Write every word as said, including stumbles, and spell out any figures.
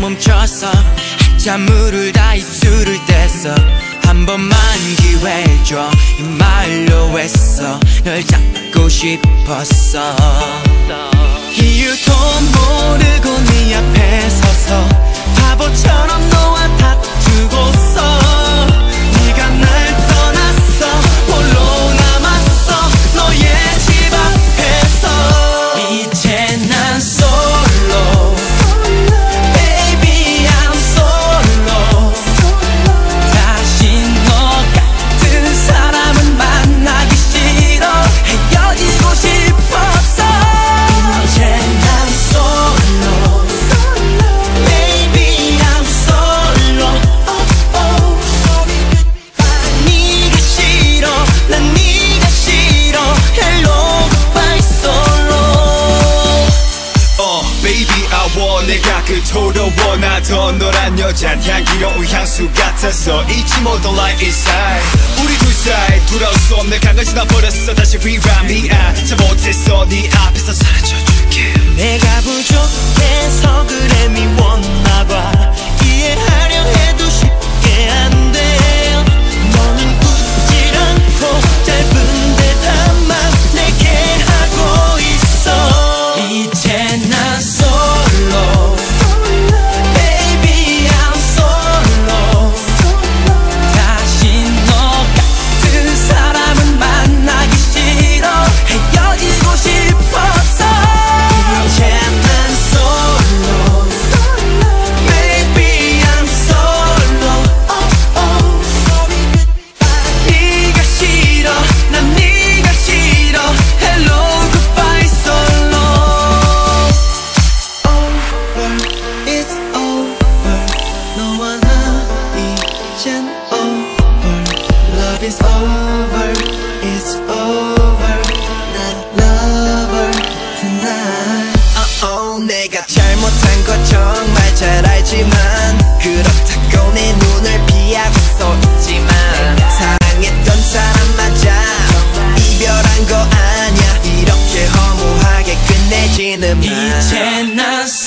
멈춰서 한참 물을 다 입술을 댔어. 한 번만 기회를 줘 이 말로 했어. 널 잡고 싶었어. 이유도 모르고 네 앞에 서서 바보처럼 너와 다투고서 네가 날 떠났어. 홀로 남았어 너의 집 앞에서. 이제 난 솔로 Baby I'm solo. 다시 너 같은 사람은 만나기 싫어. 헤어지고 싶었어. 이제 난 솔로 Baby I'm solo. oh, oh. 네가 싫어 난 네가 싫어. Hello goodbye solo. 어 baby I want 내가 그토록 원하던 너란 여잔 향기로운 향수 같아서 잊지 못한 light inside. 우리 둘 사이 돌아올 수 없는 강을 지나버렸어. 다시 rewrite 미안 잘못했어. 네 앞에서 사라져줄게. 내가 부족해서 그래 미웠나봐. 이해하려 해도 쉽게 안 돼. 너는 웃질 않고 짧은 대답만 내게 하고 있어. 이제 난 솔로 Baby I'm solo. 다시 너 같은 사람은 만나기 싫어. 헤어지고 싶었어. 이제 난 솔로 Baby I'm solo. oh, oh. 네가 싫어 난 네가 싫어. Hello goodbye solo. Over it's over. 너와 나 이젠 over. Love is over it's over. 난 lover tonight. uh oh. 내가 잘못한 거 정말 잘 알지만 그렇다고 내 눈을 피하고 서 있지만 사랑했던 사람 맞아. 이별한 거 아냐. 이렇게 허무하게 끝내지는 마. 이제 난